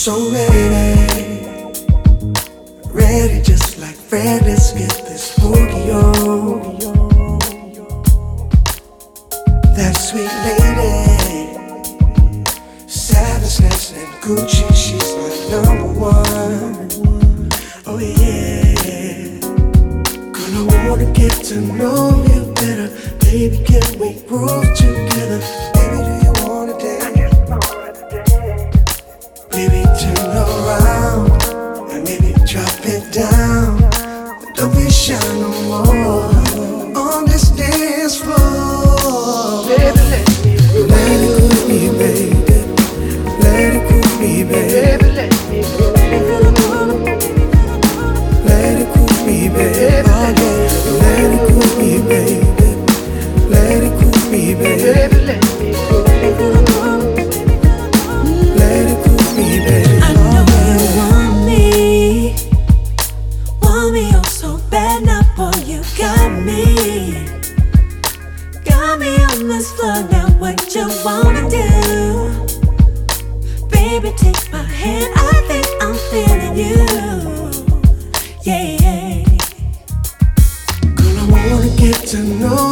So ready, ready just like Fred. Let's get this boogie on. That sweet lady, Savage and Gucci, she's my number one. Oh yeah, girl, I wanna get to know you better. Baby, can we groove together? Baby, do you wanna dance? Baby, turn around and maybe drop it down. Don't be shy no more on this dance floor. Baby, let it cool me, baby. Let it cool me, baby. Let it cool me, baby. Let it cool me, baby. Let it cool me, baby. I know you want me oh so bad. Now boy, you got me on this floor. Now what you wanna do? Baby, take my hand, I think I'm feeling you. Yeah. Girl, I wanna get to know